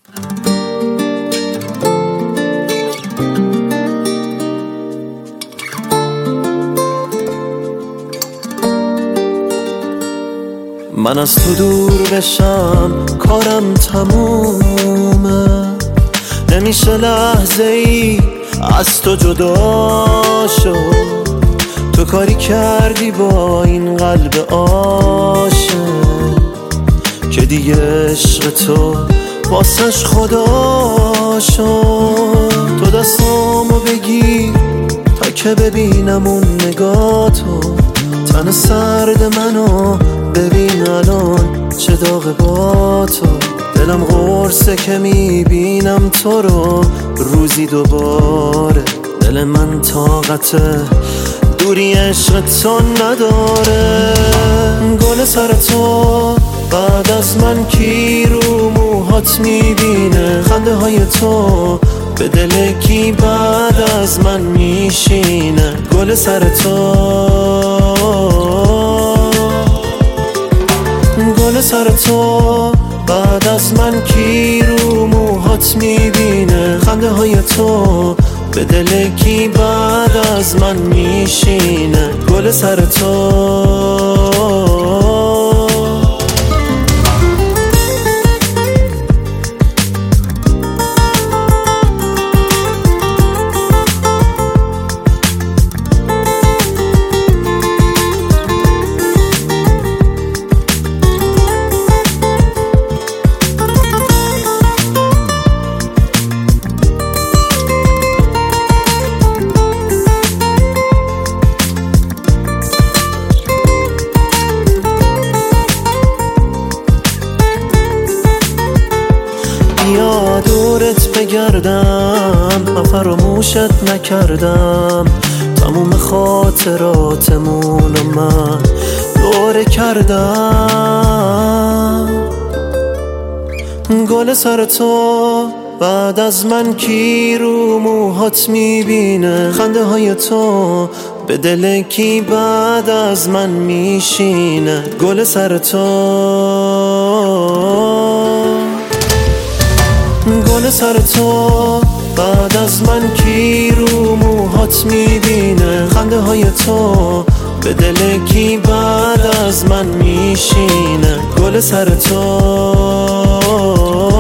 من از تو دور بشم کارم تمومه، نمیشه لحظه ای از تو جدا شد. تو کاری کردی با این قلب عاشق که دیگه عشق تو واسش خدا شد. تو دستامو بگیر تا که ببینم اون نگاه تو، تن سرد منو ببین الان چه داغ با تو. دلم قرصه که میبینم تو رو روزی دوباره، دل من طاقت دوری عشق تو نداره. گل سر تو بعد از من کی رو موهات میبینه، خنده های تو به دل کی بعد از من میشینه. گل سر تو، گل سر تو بعد از من کی رو موهات میبینه، خنده های تو به دل کی بعد از من میشینه. گل سر تو. بیا دورت بگردم، من فراموشت نکردم، تموم خاطراتمون رو من دوره کردم. گل سر تو بعد از من کی رو موهات میبینه، خنده های تو به دل کی بعد از من میشینه. گل سر تو، گل سر تو بعد از من کی رو موهات میبینه، خنده های تو به دل کی بعد از من میشینه. گل سر تو.